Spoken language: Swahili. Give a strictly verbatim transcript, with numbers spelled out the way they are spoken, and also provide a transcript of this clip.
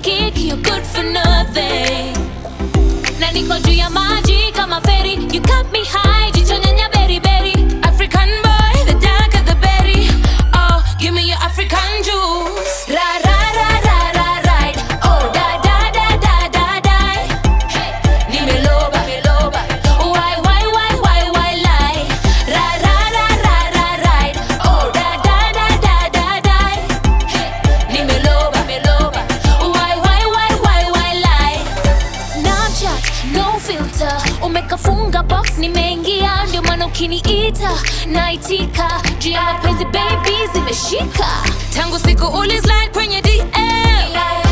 kiki, you're good for nothing. Na niko juu ya maji kama ferry, you cut me high, jicho nyanya berry berry. African boy, the darker the berry. Oh, give me your African juice. Ra ra ra ra ra ride. Oh da da da da da da. Hey, nimeloba meloba. Why why why why why lie? Ra ra ra ra ra ride. Oh da da da da da da. Hey, nimeloba meloba. Why why why why why lie? Snapchat, no filter. Umekafunga box nimeingia, ndio maana ukiniita naitika. Juu ya mapenzi baby zimeshika tangu siku ulislide kwenye D M.